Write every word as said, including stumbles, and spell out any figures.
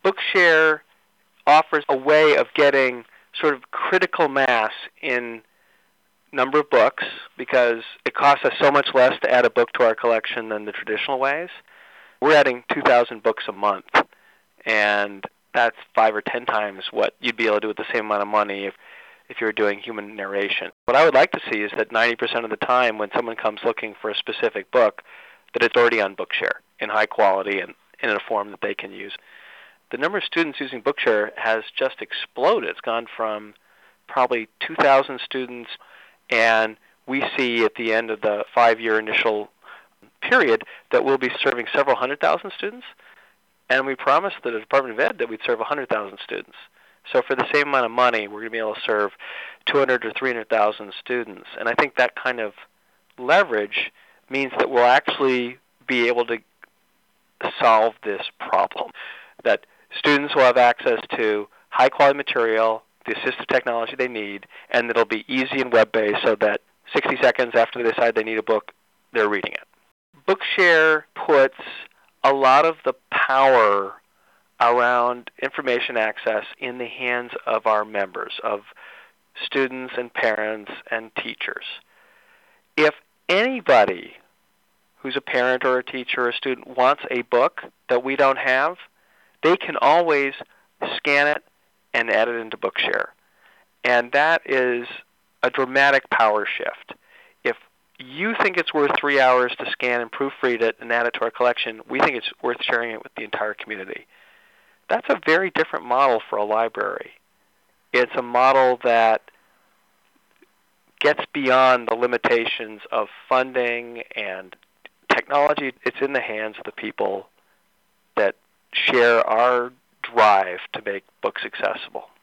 Bookshare offers a way of getting sort of critical mass in number of books, because it costs us so much less to add a book to our collection than the traditional ways. We're adding two thousand books a month, and that's five or ten times what you'd be able to do with the same amount of money if, if you were doing human narration. What I would like to see is that ninety percent of the time when someone comes looking for a specific book, that it's already on Bookshare in high quality and in a form that they can use. The number of students using Bookshare has just exploded. It's gone from probably two thousand students, and we see at the end of the five-year initial period that we'll be serving several hundred thousand students, and we promised the Department of Ed that we'd serve one hundred thousand students. So for the same amount of money, we're going to be able to serve two hundred or three hundred thousand students, and I think that kind of leverage means that we'll actually be able to solve this problem, that students will have access to high-quality material, the assistive technology they need, and it'll be easy and web-based so that sixty seconds after they decide they need a book, they're reading it. Bookshare puts a lot of the power around information access in the hands of our members, of students and parents and teachers. If anybody who's a parent or a teacher or a student wants a book that we don't have, they can always scan it and add it into Bookshare. And that is a dramatic power shift. If you think it's worth three hours to scan and proofread it and add it to our collection, we think it's worth sharing it with the entire community. That's a very different model for a library. It's a model that gets beyond the limitations of funding and technology. It's in the hands of the people that share our drive to make books accessible.